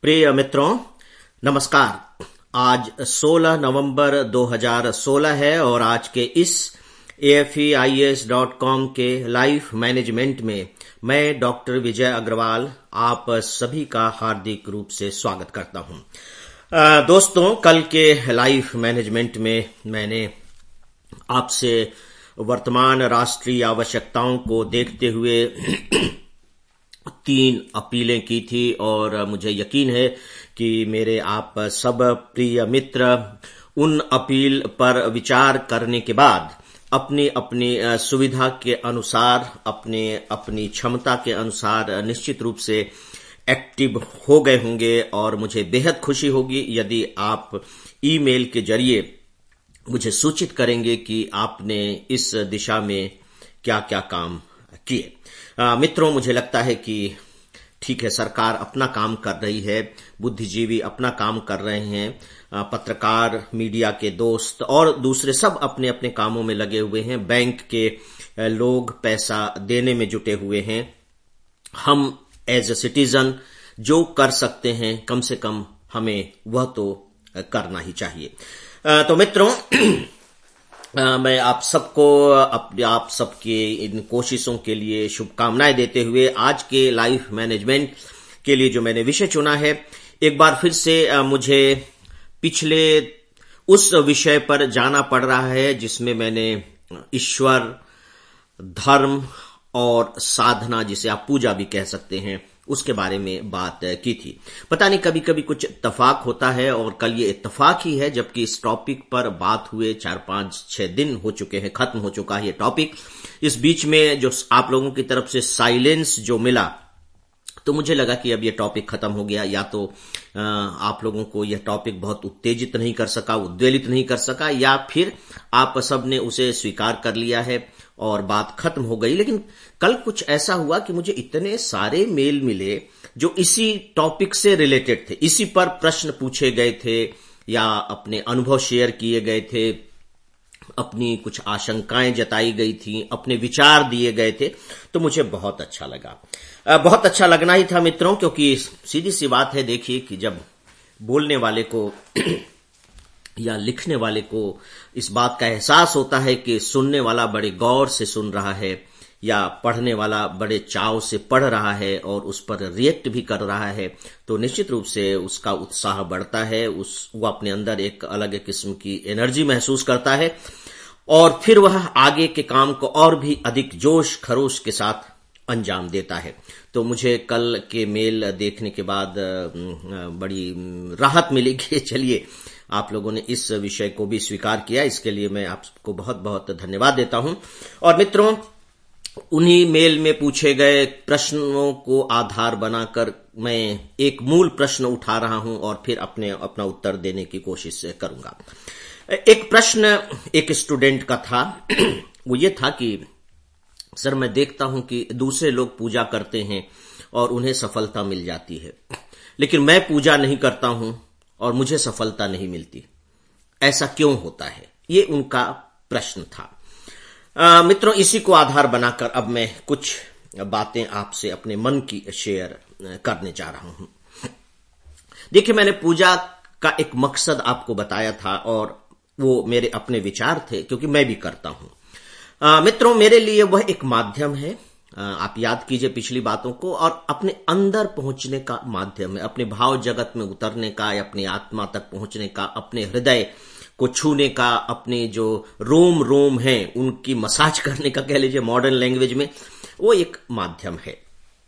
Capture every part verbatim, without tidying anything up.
प्रिय मित्रों, नमस्कार। आज सोलह नवंबर दो हज़ार सोलह है और आज के इस A F E I A S dot com के लाइफ मैनेजमेंट में मैं डॉक्टर विजय अग्रवाल आप सभी का हार्दिक रूप से स्वागत करता हूं। आ, दोस्तों, कल के लाइफ मैनेजमेंट में मैंने आपसे वर्तमान राष्ट्रीय आवश्यकताओं को देखते हुए तीन अपीलें की थी और मुझे यकीन है कि मेरे आप सब प्रिय मित्र उन अपील पर विचार करने के बाद अपनी अपनी सुविधा के अनुसार, अपने अपनी क्षमता के अनुसार निश्चित रूप से एक्टिव हो गए होंगे और मुझे बेहद खुशी होगी यदि आप ईमेल के जरिए मुझे सूचित करेंगे कि आपने इस दिशा में क्या क्या काम किए। आ, मित्रों, मुझे लगता है कि ठीक है, सरकार अपना काम कर रही है, बुद्धिजीवी अपना काम कर रहे हैं, आ, पत्रकार, मीडिया के दोस्त और दूसरे सब अपने अपने कामों में लगे हुए हैं, बैंक के लोग पैसा देने में जुटे हुए हैं। हम एज ए सिटीजन जो कर सकते हैं कम से कम हमें वह तो करना ही चाहिए। आ, तो मित्रों, Uh, मैं आप सबको आप सबके इन कोशिशों के लिए शुभकामनाएं देते हुए आज के लाइफ मैनेजमेंट के लिए जो मैंने विषय चुना है, एक बार फिर से uh, मुझे पिछले उस विषय पर जाना पड़ रहा है जिसमें मैंने ईश्वर, धर्म और साधना, जिसे आप पूजा भी कह सकते हैं, उसके बारे में बात की थी। पता नहीं कभी कभी कुछ इत्तेफाक होता है और कल ये इत्तेफाक ही है, जबकि इस टॉपिक पर बात हुए चार पांच छह दिन हो चुके हैं, खत्म हो चुका है ये टॉपिक। इस बीच में जो आप लोगों की तरफ से साइलेंस जो मिला, तो मुझे लगा कि अब ये टॉपिक खत्म हो गया, या तो आप लोगों को यह टॉपिक बहुत उत्तेजित नहीं कर सका, उद्वेलित नहीं कर सका, या फिर आप सब ने उसे स्वीकार कर लिया है और बात खत्म हो गई। लेकिन कल कुछ ऐसा हुआ कि मुझे इतने सारे मेल मिले जो इसी टॉपिक से रिलेटेड थे, इसी पर प्रश्न पूछे गए थे या अपने अनुभव शेयर किए गए थे, अपनी कुछ आशंकाएं जताई गई थी, अपने विचार दिए गए थे। तो मुझे बहुत अच्छा लगा, बहुत अच्छा लगना ही था मित्रों, क्योंकि सीधी सी बात है, देखिए कि जब बोलने वाले को या लिखने वाले को इस बात का एहसास होता है कि सुनने वाला बड़े गौर से सुन रहा है या पढ़ने वाला बड़े चाव से पढ़ रहा है और उस पर रिएक्ट भी कर रहा है, तो निश्चित रूप से उसका उत्साह बढ़ता है, उस वो अपने अंदर एक अलग किस्म की एनर्जी महसूस करता है और फिर वह आगे के काम को और भी अधिक जोश खरोश के साथ अंजाम देता है। तो मुझे कल के मेल देखने के बाद बड़ी राहत मिली कि चलिए आप लोगों ने इस विषय को भी स्वीकार किया, इसके लिए मैं आपको बहुत बहुत धन्यवाद देता हूं। और मित्रों, उन्हीं मेल में पूछे गए प्रश्नों को आधार बनाकर मैं एक मूल प्रश्न उठा रहा हूं और फिर अपने अपना उत्तर देने की कोशिश करूंगा। एक प्रश्न एक स्टूडेंट का था, वो ये था कि सर, मैं देखता हूं कि दूसरे लोग पूजा करते हैं और उन्हें सफलता मिल जाती है, लेकिन मैं पूजा नहीं करता हूं और मुझे सफलता नहीं मिलती, ऐसा क्यों होता है? ये उनका प्रश्न था। आ, मित्रों, इसी को आधार बनाकर अब मैं कुछ बातें आपसे अपने मन की शेयर करने जा रहा हूं। देखिए, मैंने पूजा का एक मकसद आपको बताया था और वो मेरे अपने विचार थे, क्योंकि मैं भी करता हूं। आ, मित्रों, मेरे लिए वह एक माध्यम है, आप याद कीजिए पिछली बातों को, और अपने अंदर पहुंचने का माध्यम है, अपने भाव जगत में उतरने का, अपनी आत्मा तक पहुंचने का, अपने हृदय को छूने का, अपने जो रोम रोम हैं उनकी मसाज करने का, कह लीजिए मॉडर्न लैंग्वेज में, वो एक माध्यम है।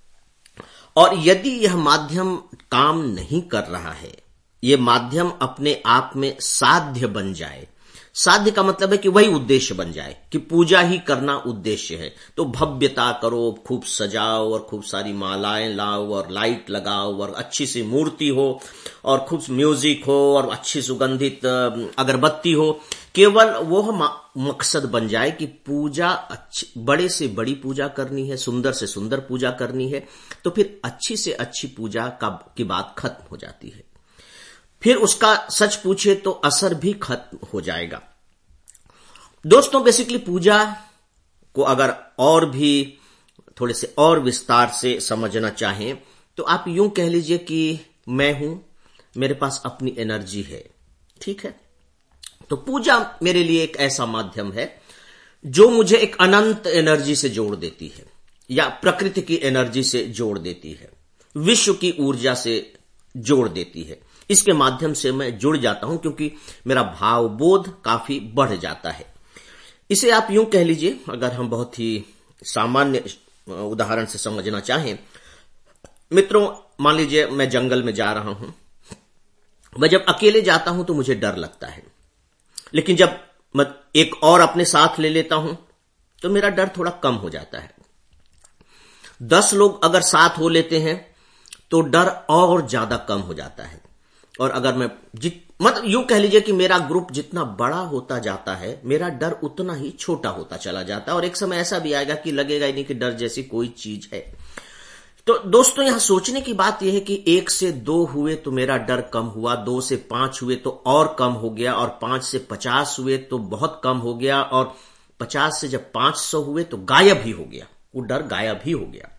और यदि यह माध्यम काम नहीं कर रहा है, ये माध्यम अपने आप में साध्य बन जाए, साध्य का मतलब है कि वही उद्देश्य बन जाए कि पूजा ही करना उद्देश्य है, तो भव्यता करो, खूब सजाओ और खूब सारी मालाएं लाओ और लाइट लगाओ और अच्छी सी मूर्ति हो और खूब म्यूजिक हो और अच्छी सुगंधित अगरबत्ती हो, केवल वो मकसद बन जाए कि पूजा अच्छी, बड़े से बड़ी पूजा करनी है, सुंदर से सुंदर पूजा करनी है, तो फिर अच्छी से अच्छी पूजा का की बात खत्म हो जाती है। फिर उसका सच पूछे तो असर भी खत्म हो जाएगा। दोस्तों, बेसिकली पूजा को अगर और भी थोड़े से और विस्तार से समझना चाहें तो आप यूं कह लीजिए कि मैं हूं, मेरे पास अपनी एनर्जी है। ठीक है, तो पूजा मेरे लिए एक ऐसा माध्यम है जो मुझे एक अनंत एनर्जी से जोड़ देती है, या प्रकृति की एनर्जी से जोड़ देती है, विश्व की ऊर्जा से जोड़ देती है। इसके माध्यम से मैं जुड़ जाता हूं, क्योंकि मेरा भाव बोध काफी बढ़ जाता है। इसे आप यूं कह लीजिए, अगर हम बहुत ही सामान्य उदाहरण से समझना चाहें, मित्रों, मान लीजिए मैं जंगल में जा रहा हूं। मैं जब अकेले जाता हूं तो मुझे डर लगता है, लेकिन जब मैं एक और अपने साथ ले लेता हूं तो मेरा डर थोड़ा कम हो जाता है। दस लोग अगर साथ हो लेते हैं तो डर और ज्यादा कम हो जाता है। और अगर मैं जित मतलब यूं कह लीजिए कि मेरा ग्रुप जितना बड़ा होता जाता है, मेरा डर उतना ही छोटा होता चला जाता है। और एक समय ऐसा भी आएगा कि लगेगा ही नहीं कि डर जैसी कोई चीज है। तो दोस्तों, यहां सोचने की बात यह है कि एक से दो हुए तो मेरा डर कम हुआ, दो से पांच हुए तो और कम हो गया, और पांच से पचास हुए तो बहुत कम हो गया, और पचास से जब पांच सौ हुए तो गायब ही हो गया, वो डर गायब ही हो गया।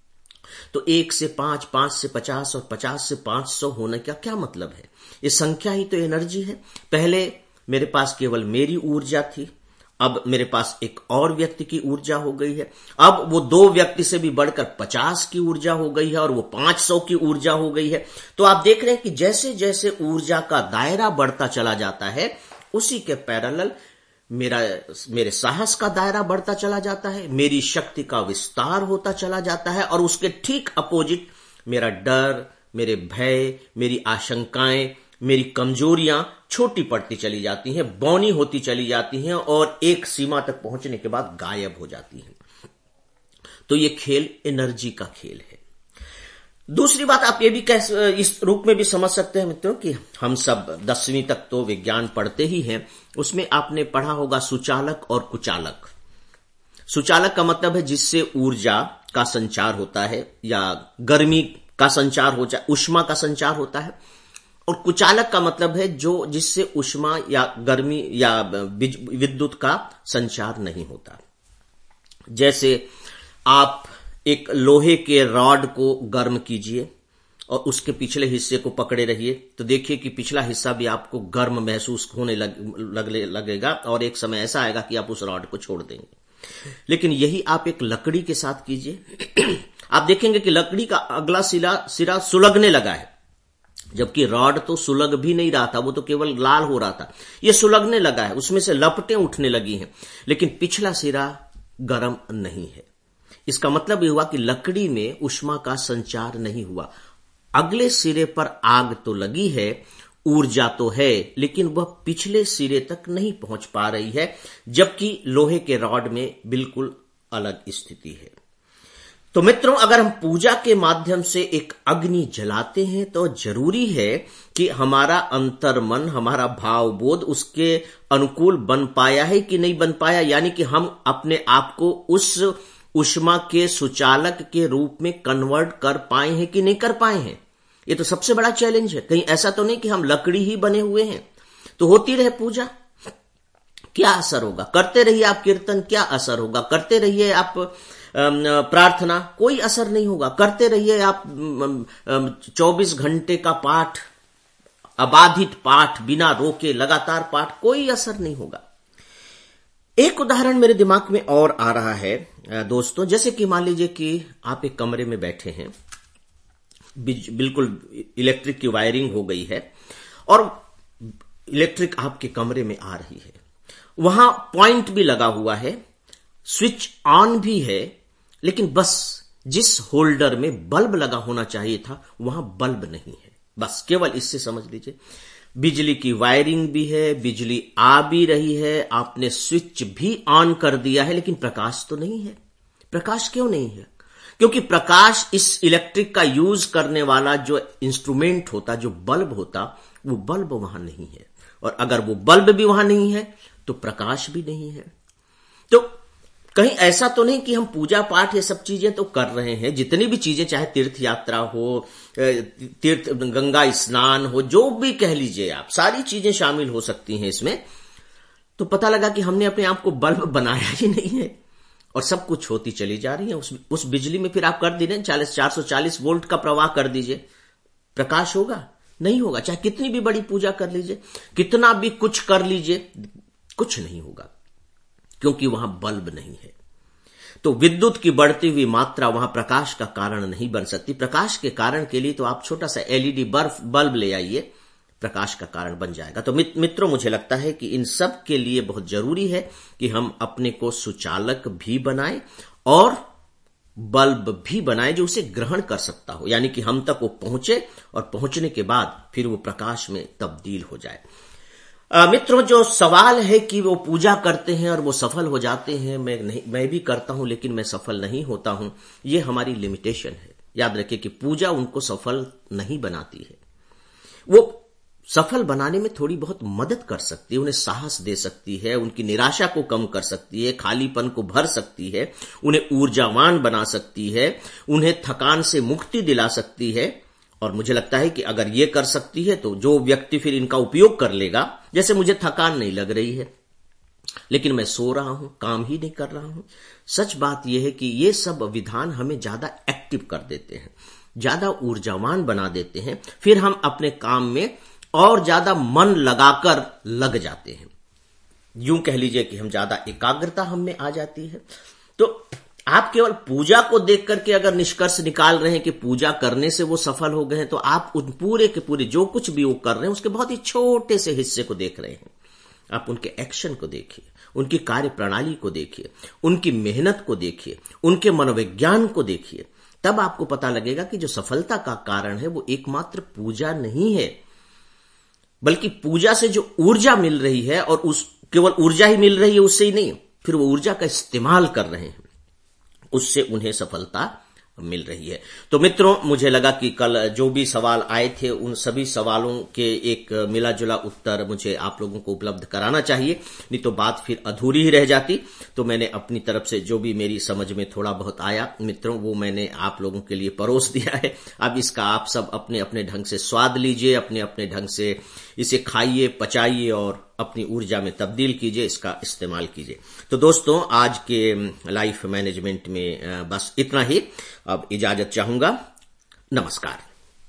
तो एक से पांच, पांच से पचास और पचास से पांच सौ होने का क्या मतलब है? ये संख्या ही तो एनर्जी है। पहले मेरे पास केवल मेरी ऊर्जा थी, अब मेरे पास एक और व्यक्ति की ऊर्जा हो गई है, अब वो दो व्यक्ति से भी बढ़कर पचास की ऊर्जा हो गई है, और वो पांच सौ की ऊर्जा हो गई है। तो आप देख रहे हैं कि जैसे जैसे ऊर्जा का दायरा बढ़ता चला जाता है, उसी के पैरेलल मेरा मेरे साहस का दायरा बढ़ता चला जाता है, मेरी शक्ति का विस्तार होता चला जाता है, और उसके ठीक अपोजिट मेरा डर, मेरे भय, मेरी आशंकाएं, मेरी कमजोरियां छोटी पड़ती चली जाती हैं, बौनी होती चली जाती हैं, और एक सीमा तक पहुंचने के बाद गायब हो जाती हैं। तो ये खेल एनर्जी का खेल है। दूसरी बात आप ये भी कह इस रूप में भी समझ सकते हैं मित्रों कि हम सब दसवीं तक तो विज्ञान पढ़ते ही हैं, उसमें आपने पढ़ा होगा सुचालक और कुचालक। सुचालक का मतलब है जिससे ऊर्जा का संचार होता है, या गर्मी का संचार हो जाए, उष्मा का संचार होता है। और कुचालक का मतलब है जो जिससे उष्मा या गर्मी या विद्युत का संचार नहीं होता। जैसे आप एक लोहे के रॉड को गर्म कीजिए और उसके पिछले हिस्से को पकड़े रहिए, तो देखिए कि पिछला हिस्सा भी आपको गर्म महसूस होने लग, लग, लगेगा, और एक समय ऐसा आएगा कि आप उस रॉड को छोड़ देंगे। लेकिन यही आप एक लकड़ी के साथ कीजिए, आप देखेंगे कि लकड़ी का अगला सिरा सिरा सुलगने लगा है, जबकि रॉड तो सुलग भी नहीं रहा था, वो तो केवल लाल हो रहा था। ये सुलगने लगा है, उसमें से लपटें उठने लगी हैं, लेकिन पिछला सिरा गर्म नहीं है। इसका मतलब यह हुआ कि लकड़ी में उष्मा का संचार नहीं हुआ। अगले सिरे पर आग तो लगी है, ऊर्जा तो है, लेकिन वह पिछले सिरे तक नहीं पहुंच पा रही है, जबकि लोहे के रॉड में बिल्कुल अलग स्थिति है। तो मित्रों, अगर हम पूजा के माध्यम से एक अग्नि जलाते हैं तो जरूरी है कि हमारा अंतर्मन, हमारा भाव बोध उसके अनुकूल बन पाया है कि नहीं बन पाया, यानी कि हम अपने आप को उस उष्मा के सुचालक के रूप में कन्वर्ट कर पाए हैं कि नहीं कर पाए हैं। ये तो सबसे बड़ा चैलेंज है। कहीं ऐसा तो नहीं कि हम लकड़ी ही बने हुए हैं। तो होती रहे पूजा, क्या असर होगा? करते रहिए आप कीर्तन, क्या असर होगा? करते रहिए आप प्रार्थना, कोई असर नहीं होगा। करते रहिए आप चौबीस घंटे का पाठ, अबाधित पाठ, बिना रोके लगातार पाठ, कोई असर नहीं होगा। एक उदाहरण मेरे दिमाग में और आ रहा है दोस्तों, जैसे कि मान लीजिए कि आप एक कमरे में बैठे हैं, बिल्कुल इलेक्ट्रिक की वायरिंग हो गई है और इलेक्ट्रिक आपके कमरे में आ रही है, वहां पॉइंट भी लगा हुआ है, स्विच ऑन भी है, लेकिन बस जिस होल्डर में बल्ब लगा होना चाहिए था वहां बल्ब नहीं है। बस केवल इससे समझ लीजिए, बिजली की वायरिंग भी है, बिजली आ भी रही है, आपने स्विच भी ऑन कर दिया है, लेकिन प्रकाश तो नहीं है। प्रकाश क्यों नहीं है? क्योंकि प्रकाश इस इलेक्ट्रिक का यूज करने वाला जो इंस्ट्रूमेंट होता, जो बल्ब होता, वो बल्ब वहां नहीं है। और अगर वो बल्ब भी वहां नहीं है तो प्रकाश भी नहीं है। तो कहीं ऐसा तो नहीं कि हम पूजा पाठ ये सब चीजें तो कर रहे हैं, जितनी भी चीजें, चाहे तीर्थ यात्रा हो, तीर्थ गंगा स्नान हो, जो भी कह लीजिए आप, सारी चीजें शामिल हो सकती हैं इसमें। तो पता लगा कि हमने अपने आप को बल्ब बनाया ही नहीं है और सब कुछ होती चली जा रही है। उस, उस बिजली में फिर आप कर दीजिए चालीस चार सौ चालीस वोल्ट का प्रवाह कर दीजिए, प्रकाश होगा? नहीं होगा। चाहे कितनी भी बड़ी पूजा कर लीजिए, कितना भी कुछ कर लीजिए, कुछ नहीं होगा, क्योंकि वहां बल्ब नहीं है। तो विद्युत की बढ़ती हुई मात्रा वहां प्रकाश का कारण नहीं बन सकती। प्रकाश के कारण के लिए तो आप छोटा सा एलईडी बल्ब बल्ब ले आइए, प्रकाश का कारण बन जाएगा। तो मित्रों, मुझे लगता है कि इन सब के लिए बहुत जरूरी है कि हम अपने को सुचालक भी बनाएं और बल्ब भी बनाए जो उसे ग्रहण कर सकता हो, यानी कि हम तक वो पहुंचे और पहुंचने के बाद फिर वो प्रकाश में तब्दील हो जाए। आ, मित्रों, जो सवाल है कि वो पूजा करते हैं और वो सफल हो जाते हैं, मैं नहीं, मैं भी करता हूं लेकिन मैं सफल नहीं होता हूं, ये हमारी लिमिटेशन है। याद रखिए कि पूजा उनको सफल नहीं बनाती है। वो सफल बनाने में थोड़ी बहुत मदद कर सकती है, उन्हें साहस दे सकती है, उनकी निराशा को कम कर सकती है, खालीपन को भर सकती है, उन्हें ऊर्जावान बना सकती है, उन्हें थकान से मुक्ति दिला सकती है। और मुझे लगता है कि अगर ये कर सकती है तो जो व्यक्ति फिर इनका उपयोग कर लेगा, जैसे मुझे थकान नहीं लग रही है लेकिन मैं सो रहा हूं, काम ही नहीं कर रहा हूं। सच बात यह है कि ये सब विधान हमें ज्यादा एक्टिव कर देते हैं, ज्यादा ऊर्जावान बना देते हैं, फिर हम अपने काम में और ज्यादा मन लगाकर लग जाते हैं। यूं कह लीजिए कि हम ज्यादा एकाग्रता हम में आ जाती है। तो आप केवल पूजा को देख करके अगर निष्कर्ष निकाल रहे हैं कि पूजा करने से वो सफल हो गए हैं, तो आप उन पूरे के पूरे जो कुछ भी वो कर रहे हैं उसके बहुत ही छोटे से हिस्से को देख रहे हैं। आप उनके एक्शन को देखिए, उनकी कार्य प्रणाली को देखिए, उनकी मेहनत को देखिए, उनके मनोविज्ञान को देखिए, तब आपको पता लगेगा कि जो सफलता का कारण है वो एकमात्र पूजा नहीं है, बल्कि पूजा से जो ऊर्जा मिल रही है, और उस केवल ऊर्जा ही मिल रही है उससे ही नहीं, फिर वो ऊर्जा का इस्तेमाल कर रहे हैं, उससे उन्हें सफलता मिल रही है। तो मित्रों, मुझे लगा कि कल जो भी सवाल आए थे उन सभी सवालों के एक मिला जुला उत्तर मुझे आप लोगों को उपलब्ध कराना चाहिए, नहीं तो बात फिर अधूरी ही रह जाती। तो मैंने अपनी तरफ से जो भी मेरी समझ में थोड़ा बहुत आया मित्रों, वो मैंने आप लोगों के लिए परोस दिया है। अब इसका आप सब अपने अपने ढंग से स्वाद लीजिए, अपने अपने ढंग से इसे खाइए, पचाइए और अपनी ऊर्जा में तब्दील कीजिए, इसका इस्तेमाल कीजिए। तो दोस्तों, आज के लाइफ मैनेजमेंट में बस इतना ही। अब इजाजत चाहूंगा। नमस्कार।